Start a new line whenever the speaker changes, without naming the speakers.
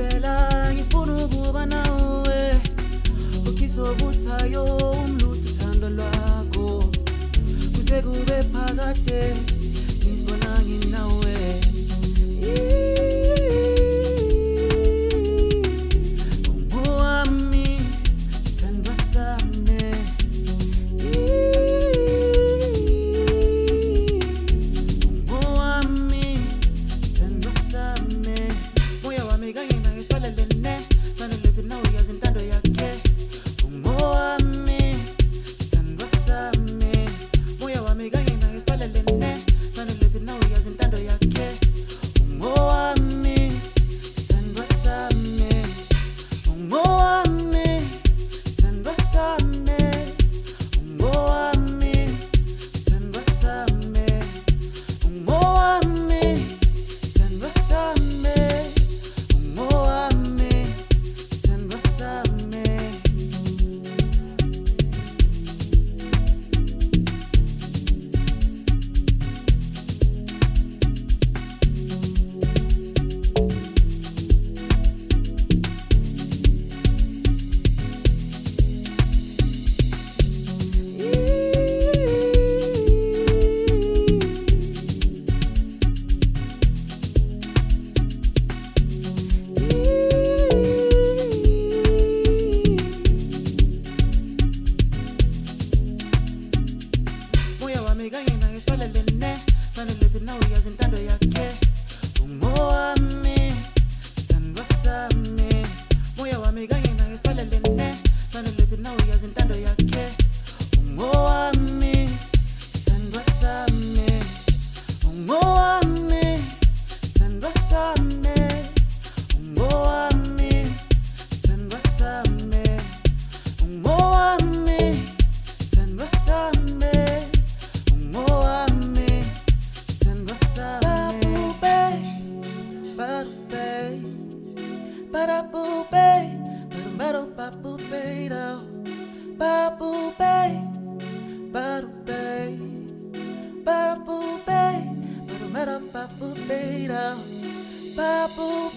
Stella ngifuna ukuba nawe ukisobuthayo umlutho uthando lwakho kuze kube phakade ngizibona nginawe Ungowami sandwa sami Ungowami sandwa sami Moya wami kanye nangisipalelene Sanelethi nawe yazi intando yakhe Ungowami sandwa sami Moya wami kanye nangisipalelene Sanelethi nawe yazi intando yakhe Ungowami sandwa sami Ungowami sandwa sami Ungowami sandwa sami Ungowami sandwa sami Ungowami sandwa sami Moya wami kanye nangisipalelene Sanelethi nawe yazi intando yakhe Ungowami sandwa sami Moya wami kanye nangisipalelene Sanelethi nawe yazi intando yakhe Ungowami sandwa sami Ungowami sandwa sami Ungowami sandwa sami Ungowami sandwa sami Ungowami sandwa sami Ba-do-bay Ba-do-bay Ba-do-bay Ba-do-bay Ba-do-bay Ba-do-bay Ba-do-bay Ba-do-bay